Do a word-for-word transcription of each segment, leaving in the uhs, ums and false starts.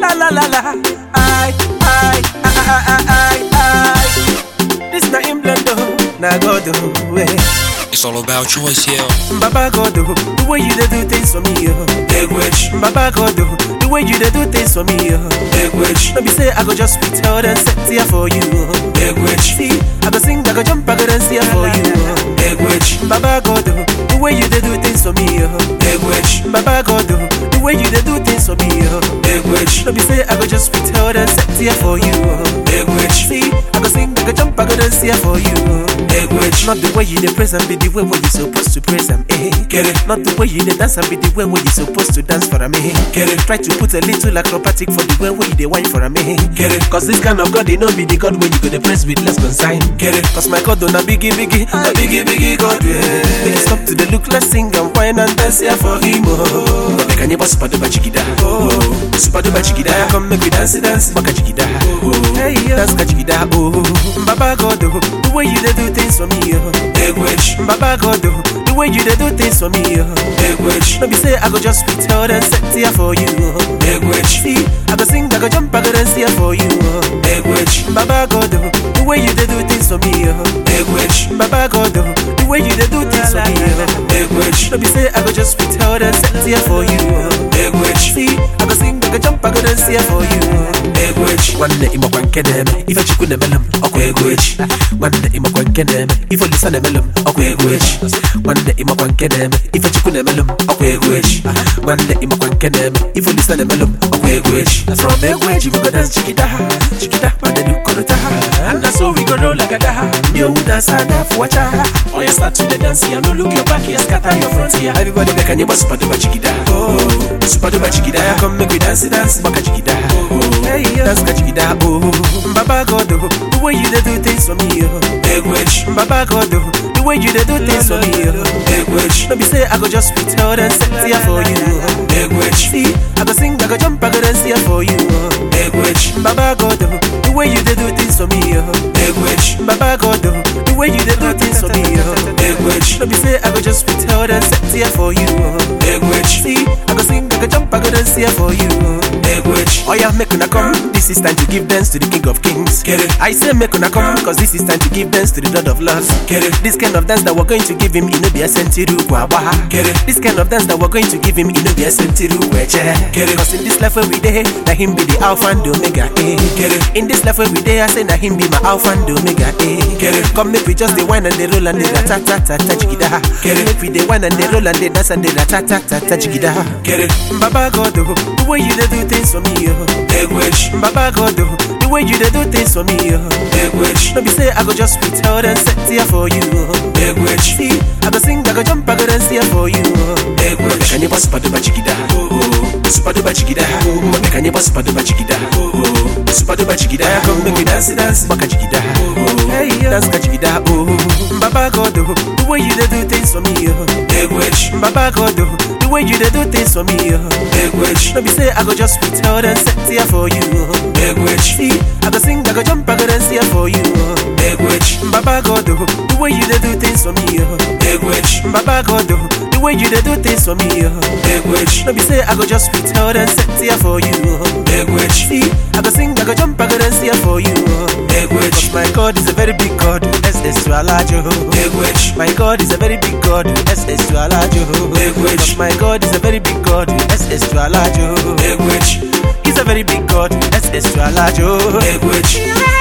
la la la la. I, I, I, I, I, I. This na him blend oh, na God oh, eh. It's all about choice, yeah. Baba God oh, the way you dey do things for me oh. Big witch, Baba God oh, the way you dey do things for me oh. big witch, No be say I go just fit out and set here for you oh. big witch, See, I go sing, I go jump, I go dance here for you oh. big witch, Baba God oh, the way you dey do things for me oh. big witch, Baba God oh, the way you dey do things for me oh. big witch, No be say I go just fit out and set here for you oh. big witch, See, I go sing, I go jump, I go dance here for you oh. big witch. Not the way you dey praise and be the way where you supposed to praise am, eh. Get it, Not the way you dey dance and be the way where you supposed to dance for am, eh. get it, Try to put a little acrobatic for the way where you dey whine for am, eh. get it, Cause this kind of God, they no be the God where you go dey praise with less consign. get it, Cause my God don't a biggie biggie, a biggie biggie God, yeah. Make it stop to the look, let's sing and whine and dance here for him, oh. Make a neighbor super duper chikida, oh. Super duper chikida, come make we dance, dance, baka chikida, oh. Hey, dance ka chikida, oh. Baba God, oh, the way you dey do things for me, oh. big witch, Baba God, oh, the way you dey do things for me, oh. big witch, No be say I go just fit out and set here for you, oh. big witch, See, I go sing, I go jump, I go dance here for you, oh. big witch, Baba God, oh, the way you dey do things for me, oh. big witch, Baba God, oh, the way you dey do things for me, oh. big witch, No be say I go just fit out and set here for you, oh. big witch, See, I go sing, I go jump, I go dance here for you, oh. big witch, One day ima kwankene me, ife chiku ne melum, okwe gwich. One day ima kwankene me, ife lisa ne melum, okwe gwich. One day ima kwankene me, ife chiku ne melum, okwe gwich. One day ima kwankene me, ife lisa ne melum, okwe gwich. From a gwich, we go dance chikida, chikida, and then you go to and that's how we go roll like a daha. You dance and half watch her. Oh, you start to the dance, you no look your back, you scatter your front here. Everybody make a neighbor super duper chikida, oh, super duper chikida. Come make we dance, dance, baka chikida, oh. Hey, dance ka chikida, oh. Baba God, oh, the way you dey do things for me, oh. big witch, Baba God, oh, the way you dey do things for me, oh. big witch, No be say I go just fit out and set here for you, oh. big witch, See, I go sing, I go jump, I go dance here for you, oh. big witch, Baba God, oh, the way you dey do things for me, oh. big witch, Baba God, oh, the way you dey do things for me, oh. big witch, No be say I go just fit out and set here for you, oh. big witch, See, I go sing, I go jump, I go dance here for you, oh. big witch, Oh yeah, make una come. This is time to give dance to the King of Kings. Get it. I say make una come, cause this is time to give dance to the Lord of Lords. Get it. This kind of dance that we're going to give him, ino be a sentiru kwawa. Get it. This kind of dance that we're going to give him, ino be a sentiru weche. Get it. Cause in this life where we day, na him be the Alpha and Omega. Eh. Get it. In this life where we day, I say na him be my Alpha and Omega. Eh. Get it. Come make we just the wine and the roll and the ta ta ta ta jigida. Get it. Make we the wine and the roll and the dance and the ta ta ta ta jigida. get it, Baba God, oh, the way you dey do things for me, oh. big witch, Baba God, oh, the way you dey do things for me, oh. big witch, No be say I go just fit out and set here for you, oh. big witch, See, I go sing, I go jump, I go dance here for you, oh. big witch, Can you pass super duper chikida? oh, oh, Super duper chikida. Can you pass super duper chikida? oh, oh, Super duper chikida. Come make me dance, dance, baka chikida. Hey, dance ka chikida, oh. Baba God, oh, the way you dey do things for me, oh. big witch, Baba God, oh, the way you dey do things for me, oh. big witch, No be say I go just fit out and set here for you, oh. big witch, See, I go sing, I go jump, I go dance here for you, oh. big witch, Baba God, oh, the way you dey do things for me, oh. big witch, Baba God, oh, the way you dey do things for me, oh. big witch, No be say I go just fit out and set here for you, oh. big witch, See, I go sing, I go jump, I go dance here for you, oh. big witch, My God is a very big God, S S to Alajo. big witch, My God is a very big God, S S to Alajo. Big witch. My God is a very big God, S S to Alajo. big witch, He's a very big God, S S to Alajo. big witch,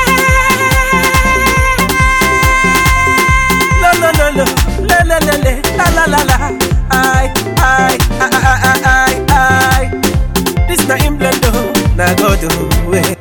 La la la la, la la la la, la la la la. I, I, I, I, I, I, I. This na him blend, oh, na God, oh, eh.